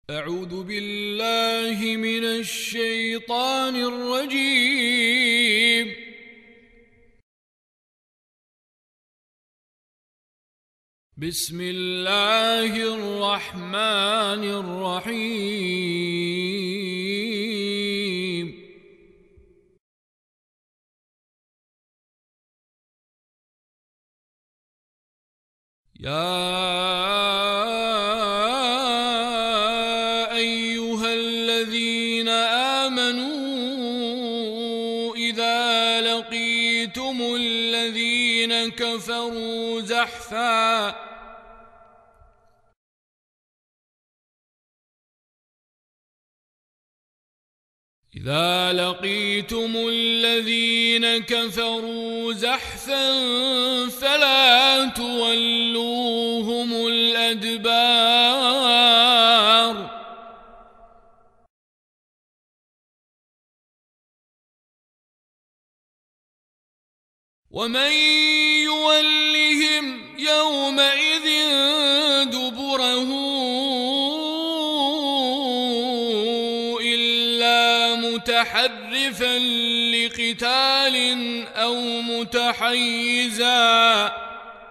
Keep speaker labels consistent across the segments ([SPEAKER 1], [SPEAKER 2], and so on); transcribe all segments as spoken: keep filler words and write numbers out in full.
[SPEAKER 1] أعوذ بالله من الشيطان الرجيم. بسم الله الرحمن الرحيم. يا أيها الذين آمنوا إذا لقيتم الذين كفروا زحفا إذا لقيتم الذين كفروا زحفا فلا تولوهم الأدبار ومن يولهم يومئذ دبره إلا متحرفا لقتال أو متحيزا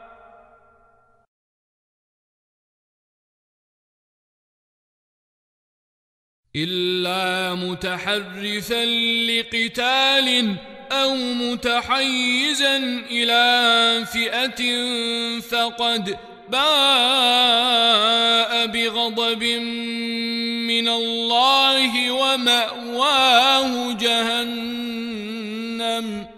[SPEAKER 1] إلا متحرفا لقتال أو متحيزا إلى فئة فقد باء بغضب من الله ومأواه جهنم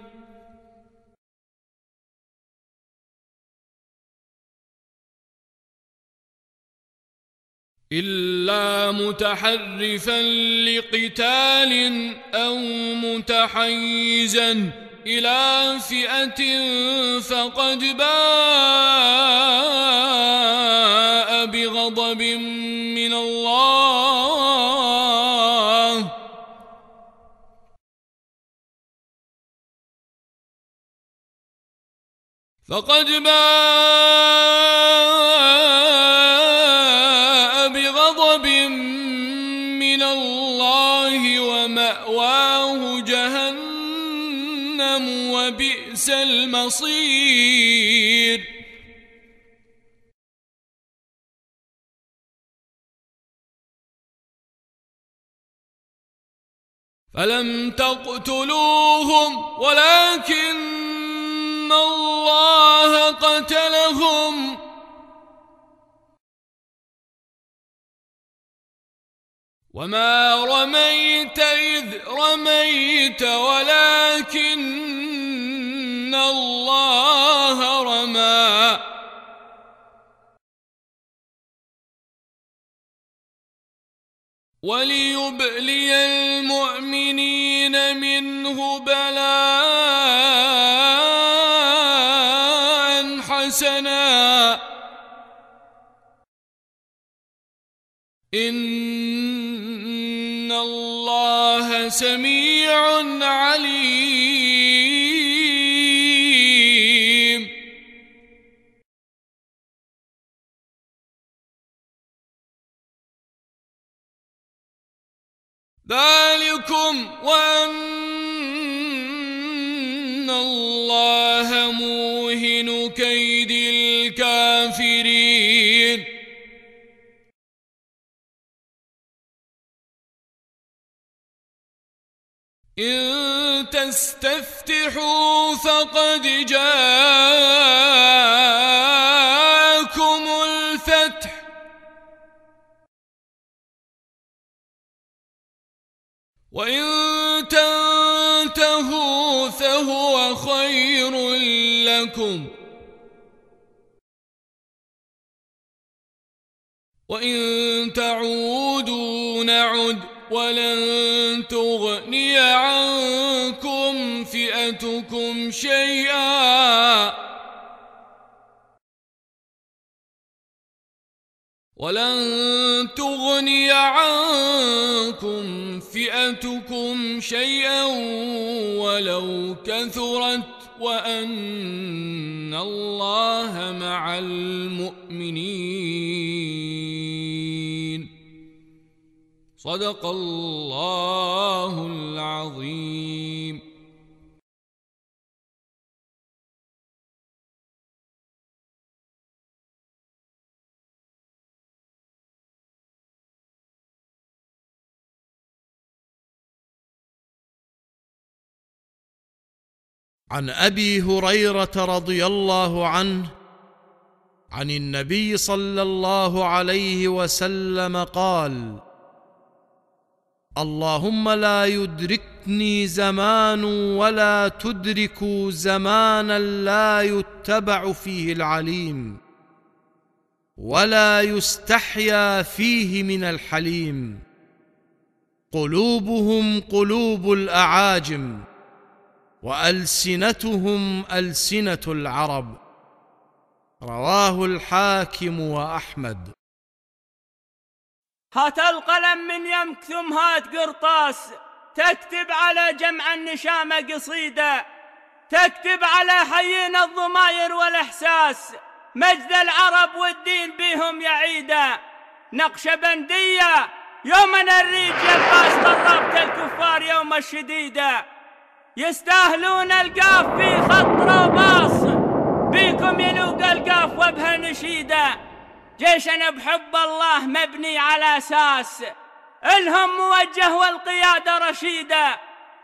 [SPEAKER 1] إلا متحرفا لقتال أو متحيزا إلى فئة فقد باء بغضب من الله فقد باء بغضب من الله ومأواه جهنم وبئس المصير. فلم تقتلوهم ولكن الله قتلهم وما رميت إذ رميت ولكن الله رمى وليبلي المؤمنين منه بلاء حسنا إن الله سميع عليم. ذلكم وأن الله موهن كيد الكافرين. إن تستفتحوا فقد جاءكم الفتح وإن تنتهوا فهو خير لكم وإن تعودوا نعد ولن تغني عنكم فئتكم شيئا ولن تغني عنكم فئتكم شيئا ولو كثرت وأن الله مع المؤمنين. صدق الله العظيم.
[SPEAKER 2] عن أبي هريرة رضي الله عنه عن النبي صلى الله عليه وسلم قال: اللهم لا يدركني زمان ولا تدركوا زمانا لا يتبع فيه العليم ولا يستحيا فيه من الحليم، قلوبهم قلوب الأعاجم وألسنتهم ألسنة العرب. رواه الحاكم وأحمد.
[SPEAKER 3] هات القلم من يمك ثم هات قرطاس، تكتب على جمع النشامة قصيدة، تكتب على حيين الضماير والإحساس، مجد العرب والدين بهم يعيدا. نقشبندية يومنا الريج يلباس طربت الكفار يوم الشديدة، يستاهلون القاف في خط باص، بيكم يلوق القاف وبها نشيدة. جيشنا بحب الله مبني على أساس، الهم موجه والقيادة رشيدة.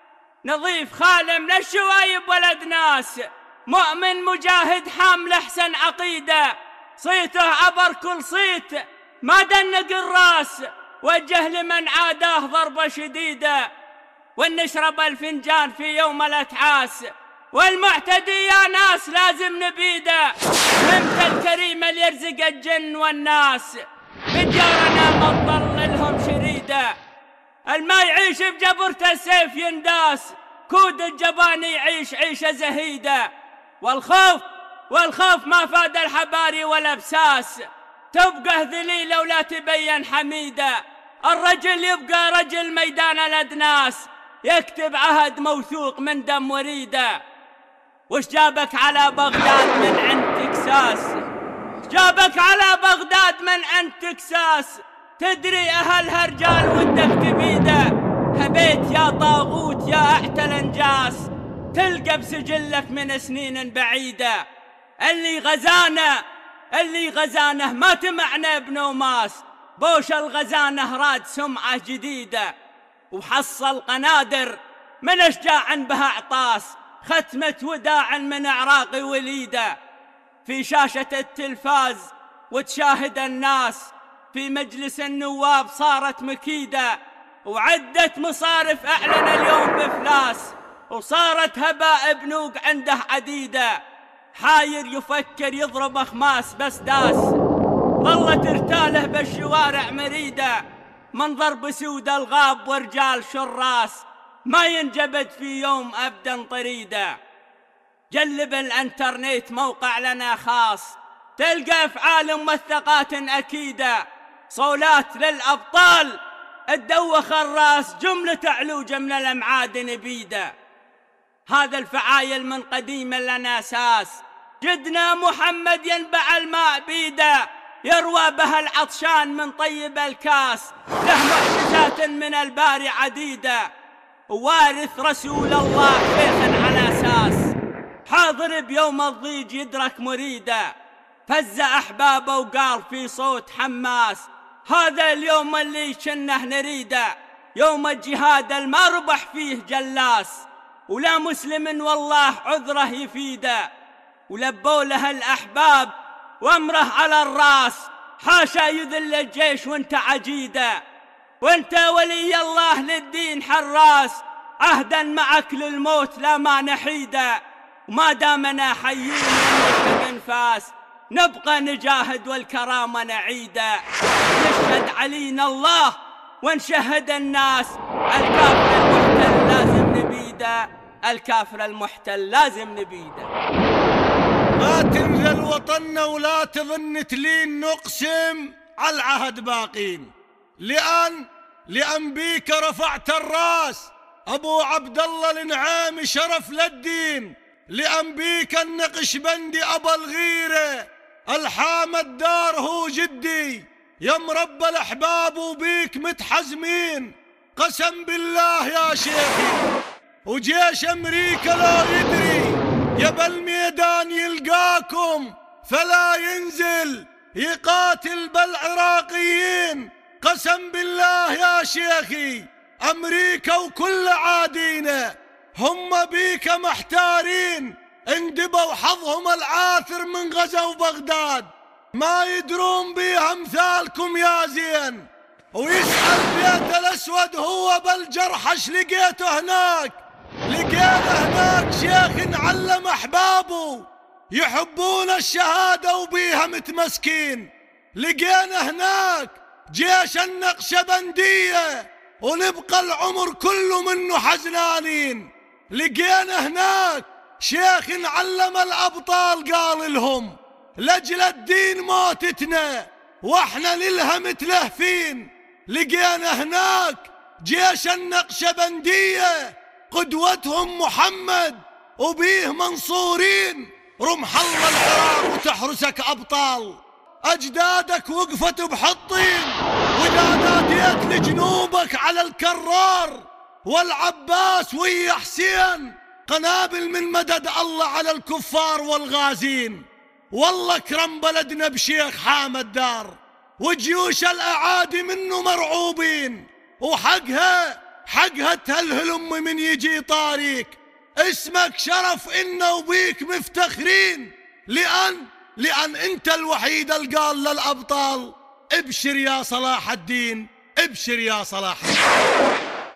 [SPEAKER 3] نظيف خالم للشوايب ولد ناس، مؤمن مجاهد حامل أحسن عقيدة، صيته عبر كل صيت ما دنق الراس، وجه لمن عاداه ضربة شديدة. ونشرب الفنجان في يوم الأتعاس، والمعتدي يا ناس لازم نبيده. همت الكريم اللي يرزق الجن والناس، بديارنا ما تضل لهم شريده. الما يعيش بجبرته السيف ينداس، كود الجبان يعيش عيشه زهيده. والخوف والخوف ما فاد الحباري ولا بساس، تبقى ذليله ولا تبين حميده. الرجل يبقى رجل ميدان الأدناس، يكتب عهد موثوق من دم وريده. وش جابك على بغداد من عند تكساس؟ جابك على بغداد من عند تكساس، تدري أهلها رجال ودك تبيده. هبيت يا طاغوت يا أعتى الأنجاس، تلقى بسجلك من سنين بعيدة. اللي غزانه اللي غزانه ما تمعنا بنوماس، بوش الغزانه راد سمعة جديدة. وحصل قنادر من أشجاع بها عطاس، ختمة وداع من أعراق وليدة. في شاشة التلفاز وتشاهد الناس، في مجلس النواب صارت مكيدة. وعدة مصارف أعلن اليوم بفلاس، وصارت هباء بنوق عنده عديدة. حاير يفكر يضرب أخماس بس داس، ظلت ارتاله بالشوارع مريدة. من ضرب سود الغاب ورجال شراس، ما ينجبد في يوم أبدا طريدة. جلب الانترنت موقع لنا خاص، تلقى أفعال موثقات أكيدة. صولات للأبطال تدوخ الراس، جملة علوجة من الأمعادن بيدة. هذا الفعايل من قديم لنا أساس، جدنا محمد ينبع الماء بيده. يروى بها العطشان من طيب الكاس، له معجزات من الباري عديدة. وارث رسول الله شيخا على أساس، حاضر بيوم الضيج يدرك مريده. فز أحبابه وقال في صوت حماس، هذا اليوم اللي شنه نريده. يوم الجهاد الما ربح فيه جلاس، ولا مسلم والله عذره يفيده. ولبوا له الأحباب وامره على الراس، حاشا يذل الجيش وانت عجيده. وانت ولي الله للدين حراس، عهدا معك للموت لا ما نحيده. وما دامنا حيين ونشهد انفاس، نبقى نجاهد والكرامة نعيده. نشهد علينا الله ونشهد الناس، الكافر المحتل لازم نبيده. الكافر المحتل لازم نبيده.
[SPEAKER 4] ما تنزل وطننا ولا تظن تلين، نقسم على العهد باقين. لأن لأنبيك رفعت الراس، أبو عبد الله النعامي شرف للدين. لأنبيك النقشبندي أبا الغيرة، الحام الدار هو جدي. يا مربى الأحباب وبيك متحزمين، قسم بالله يا شيخي. وجيش أمريكا لو يدري يا بالميدان يلقاكم، فلا ينزل يقاتل بالعراقيين. قسم بالله يا شيخي أمريكا وكل عادينا هم بيك محتارين، اندبوا حظهم العاثر من غزة وبغداد، ما يدرون بيها امثالكم يا زين. ويسأل بيت الأسود هو بالجرح اش لقيته هناك؟ لقينا هناك شيخ نعلم أحبابه يحبون الشهادة وبيها متمسكين. لقينا هناك جيش النقشبندية ونبقى العمر كله منه حزنانين. لقينا هناك شيخ نعلم الأبطال قال لهم لأجل الدين موتتنا واحنا للها متلهفين. لقينا هناك جيش النقشبندية قدوتهم محمد وبيه منصورين. رمح الله العراق وتحرسك أبطال، أجدادك وقفت بحطين، وإذا ناديت لجنوبك على الكرار والعباس ويا حسين قنابل من مدد الله على الكفار والغازين. والله كرم بلدنا بشيخ حامد دار، وجيوش الأعادي منه مرعوبين، وحقها حقها تهلهل أمي من يجي طاريك. اسمك شرف إنا وبيك مفتخرين، لأن لأن أنت الوحيد اللي قال للأبطال ابشر يا صلاح الدين، ابشر يا صلاح الدين.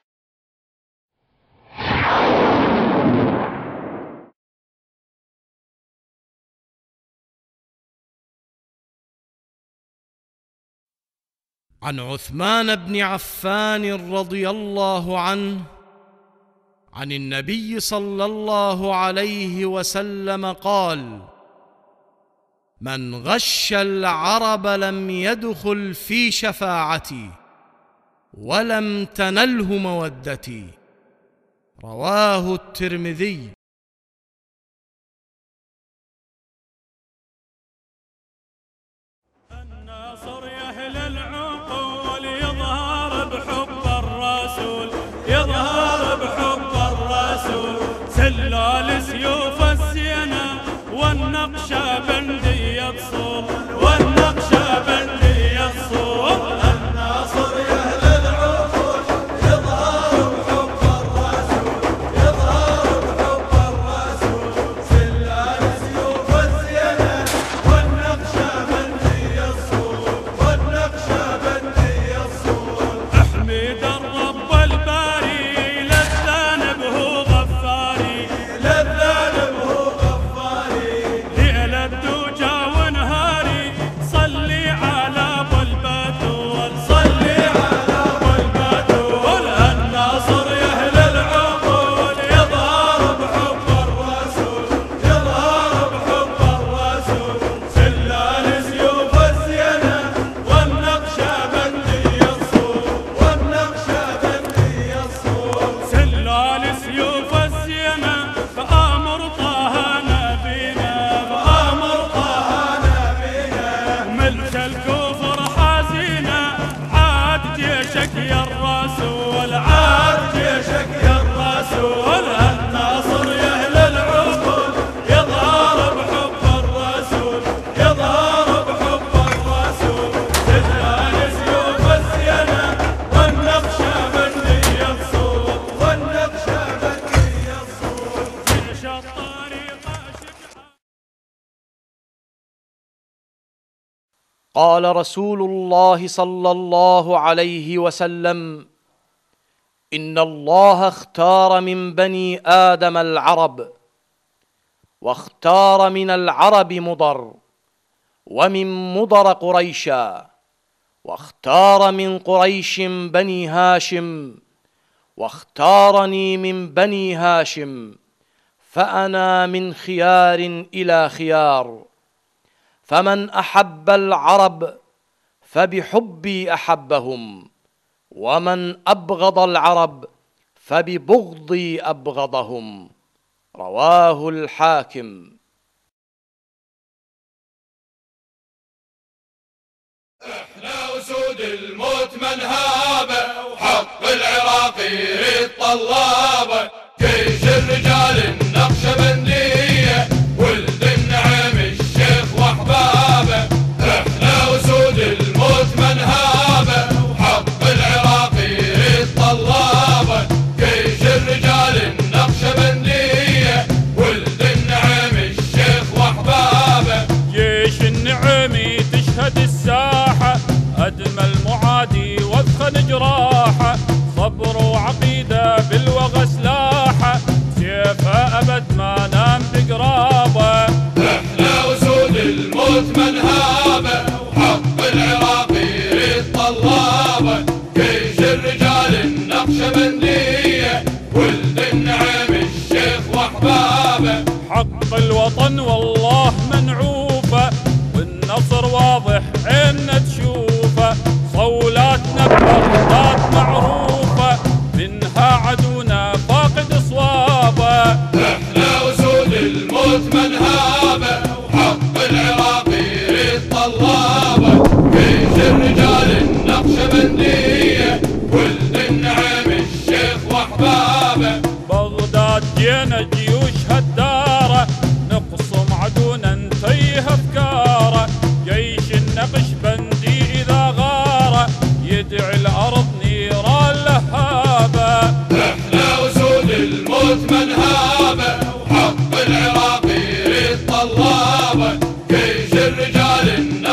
[SPEAKER 2] عن عثمان بن عفان رضي الله عنه عن النبي صلى الله عليه وسلم قال: من غش العرب لم يدخل في شفاعتي ولم تنله مودتي. رواه الترمذي.
[SPEAKER 5] الناصر يا أهل العقول يظهر بحب الرسول، يظهر بحب الرسول. سلال سيوف السينا والنقشبندي يصول، والنقشبندي يصول. الناصر يا أهل العقول يظهر بحب الرسول، يظهر بحب الرسول. سلال سيوف السينا والنقشبندي يصول، والنقشبندي يصول. احمد الرب الباري للذنب هو غفاري، للذنب هو غفاري. ليل الدجى ونهاري صلي على ابو البتول، صلي على ابو البتول. الناصر يا اهل العقول يظهر بحب الرسول، يظهر بحب الرسول. سلال سيوف السينا والنقشبندي يصول، والنقشبندي يصول. سلال سيوف السينا بأمر طه نبينا، بأمر طه نبينا. ملك الكفر حزينة عاد جيشك يا الرسول، عاد جيشك يا الرسول. الناصر يا أهل العقول يظهر بحب الرسول، يظهر بحب الرسول. سلال سيوف السينا والنقشبندي يصول، والنقشبندي يصول. جيش الطريقة شجعان.
[SPEAKER 2] قال رسول الله صلى الله عليه وسلم: إن الله اختار من بني آدم العرب، واختار من العرب مضر، ومن مضر قريشا، واختار من قريش بني هاشم، واختارني من بني هاشم، فأنا من خيار إلى خيار. فمن أحب العرب فبحبي أحبهم، ومن أبغض العرب فببغضي أبغضهم. رواه الحاكم.
[SPEAKER 6] احنا أسود الموت من هابه، وحق العراق يريد طلابه. جيش الرجال النقشبندية ولد النعم الشيخ وأحبابه، احنا أسود الموت من هابه، وحق العراق يريد طلابه. جيش الرجال النقشبندية ولد النعم الشيخ وأحبابه.
[SPEAKER 5] جيش النعمي تشهد الساحة، أدمى المعادي وأثخن جراحة، صبر وعقيدة بالوغى سلاحة، سيفها أبد ما نام بقرابه.
[SPEAKER 6] احنا أسود الموت من هابه، وحق العراق يريد طلابه. جيش الرجال النقشبندية ولد النعم الشيخ وأحبابه.
[SPEAKER 5] حق الوطن والله منعوفة، والنصر واضح عيننا تشوفه، صولاتنا ببغداد معروفة، منها عدونا فاقد صوابه.
[SPEAKER 6] احنا أسود الموت من هابه، وحق العراق يريد طلابه. جيش الرجال النقشبندية ولد النعم الشيخ وأحبابه.
[SPEAKER 5] بغداد جينا جيوش هدارة، نقصم عدونا نتيه أفكاره، جيش النقشبندي إذا غاره، يدعي الأرض نيران لهابه.
[SPEAKER 6] احنا أسود الموت من هابه، وحق العراق يريد طلابه. جيش الرجال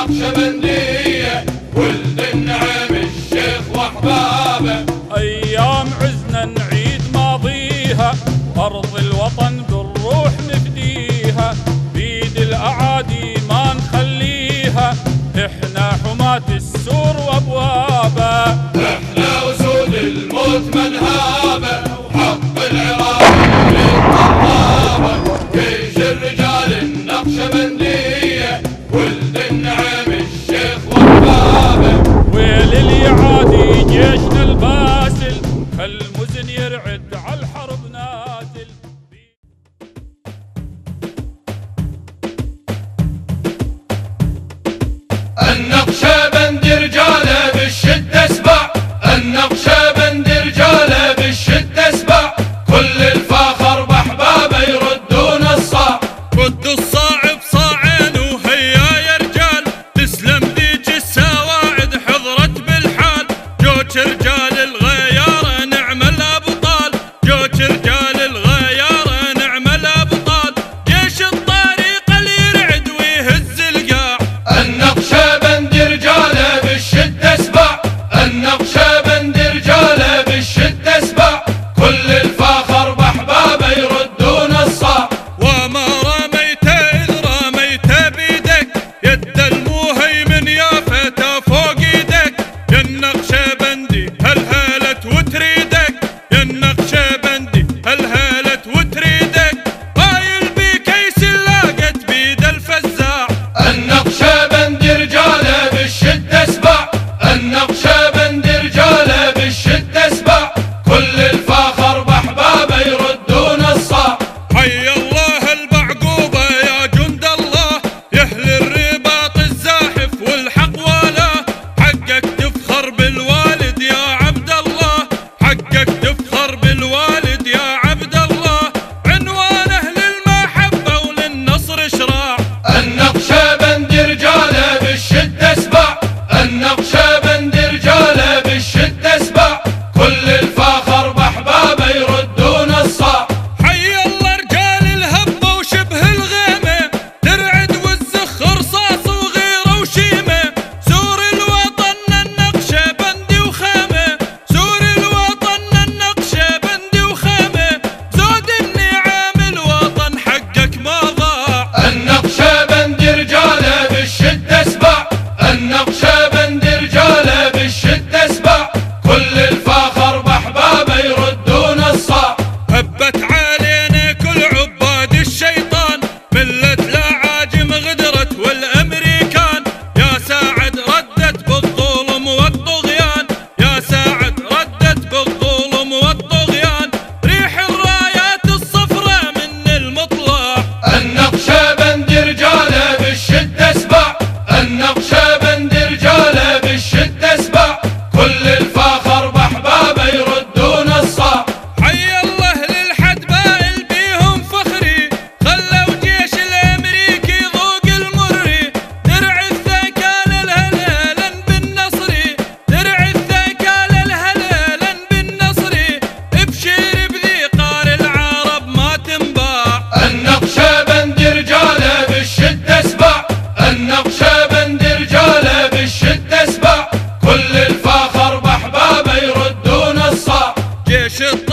[SPEAKER 6] النقشبندية ولد النعم الشيخ وأحبابه.
[SPEAKER 5] أيام عزنا نعيد ماضيها، أرض الوطن بالروح نفديها، بيد الأعادي ما نخليها، إحنا حماة السور وأبوابه.
[SPEAKER 6] احنا أسود الموت من هابه، وحق العراق يريد طلابه. جيش الرجال النقشبندية ولد النعم الشيخ وأحبابه.
[SPEAKER 5] ويل اليعادي جيشنا الباسل، المزن يرعد على الحرب نازل.
[SPEAKER 6] النقشبندي رجاله بالشدة سبع، النقشبندي رجاله بالشدة سبع، كل الفخر بأحبابه يردون الصاع.
[SPEAKER 5] رد الصاع بصاعين وهيا يا رجال، تسلم ذيك السواعد حضرت بالحال، جوج رجال الغيارة نعم الأبطال، جوج رجال الغيارة نعم الأبطال، جيش الطريق اللي يرعد ويهز القاع.
[SPEAKER 6] النقشبندي رجاله بالشدة سبع، النقشبندي رجاله بالشدة سبع، كل الفخر بأحبابه يردون الصاع.
[SPEAKER 5] وما رميت إذ رميت بيدك، يد المهيمن يا فتى فوق ايدك، يا النقشبندي هلهلت وتريدك، يا النقشبندي هلهلت وتريدك، قايل بكيس لاقت بيد الفزاع.
[SPEAKER 6] النقشبندي رجاله بالشدة سبع، النقشبندي رجاله بالشدة سبع، كل الفخر بأحبابه يردون الصاع.
[SPEAKER 5] حي الله البعقوبة يا جند الله، يا أهل الرباط الزاحف والحق ولا، حقك تفخر بالوالد يا عبد الله، حقك تفخر بالوالد يا عبد الله، عنوانه للمحبة وللنصر شراع.
[SPEAKER 6] النقشبندي رجاله بالشدة سبع، النقشبندي رجاله بالشدة سبع، كل الفخر بأحبابه يردون الصاع.
[SPEAKER 5] حي الله رجال الهبة وشبه الغيمة، ترعد والزخ رصاص وغيره وشيمة، سور الوطن النقشبندي جيش الطيب